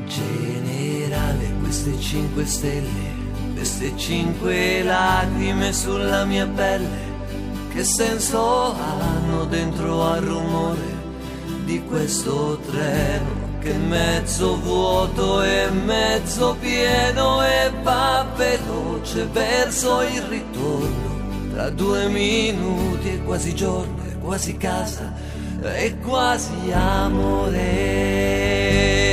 Generale, queste 5 stelle, queste 5 lacrime sulla mia pelle, che senso hanno dentro al rumore di questo treno che è mezzo vuoto e mezzo pieno e va veloce verso il ritorno? Tra 2 minuti è quasi giorno, è quasi casa, è quasi amore.